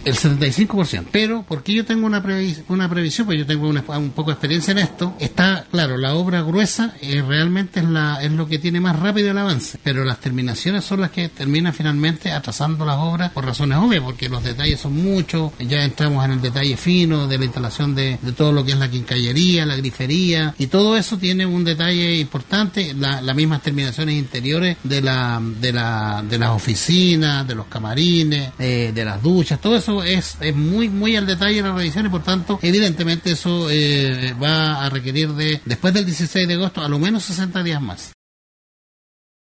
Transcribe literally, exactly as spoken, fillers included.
El setenta y cinco por ciento. Pero, porque yo tengo una, previs- una previsión, pues yo tengo una, un poco de experiencia en esto, está, claro, la obra gruesa eh, realmente es, la, es lo que tiene más rápido el avance, pero las terminaciones son las que terminan finalmente atrasando las obras por razones obvias, porque los detalles son muchos, ya entramos en el detalle fino de la instalación de, de todo lo que es la quincallería, la grifería, y todo eso tiene un detalle importante, la, las mismas terminaciones interiores de la de la de las oficinas, de los camarines, eh, de las duchas, todo eso es, es muy muy al detalle la revisión y por tanto evidentemente eso eh, va a requerir de después del dieciséis de agosto a lo menos sesenta días más.